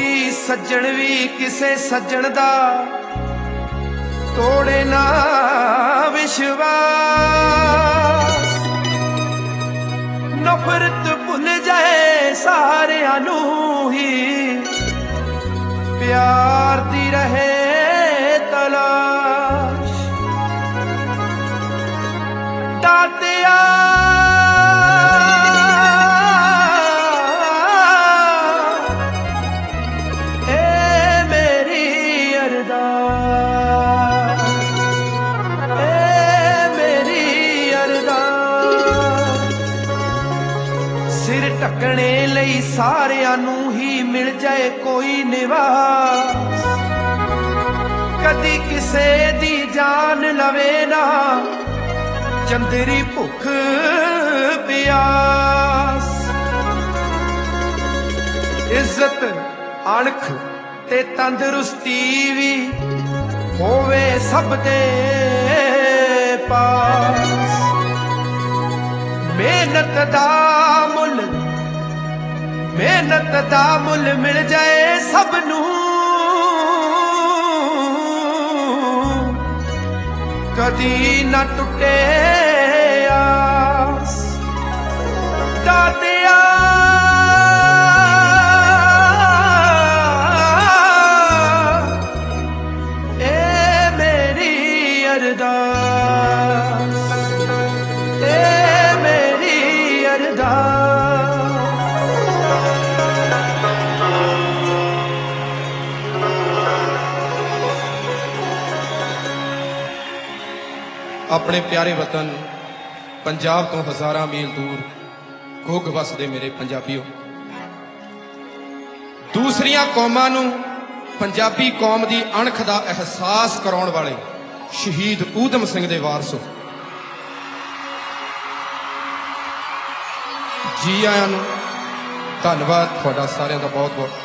कोई सज्जण भी किसे सज्जण दा तोड़े ना विश्वास। नफरत भुल जाए सारियां नू ही प्यार दी रहे तलाश। दातिया सिर ढकने लई सारियां नू ही मिल जाए कोई निवास। कदी किसे दी जान लवे ना चंदरी भुख प्यास। इज्जत अणख ते तंदरुस्ती भी होवे सब दे पास। मेहनत दा मुल मिल जाए सबनू कदी ना टुटे आस। दातिया ए मेरी अरदास, ए मेरी अरदास। अपने प्यारे वतन पंजाब तो हज़ारां मील दूर घुग वसदे मेरे पंजाबियों, दूसरियां कौमां नूं पंजाबी कौम दी अणख दा एहसास कराउण वाले शहीद ऊधम सिंह दे वारसो, जी आयां नूं। धन्नवाद तुहाडा सारिआं दा बहुत बहुत।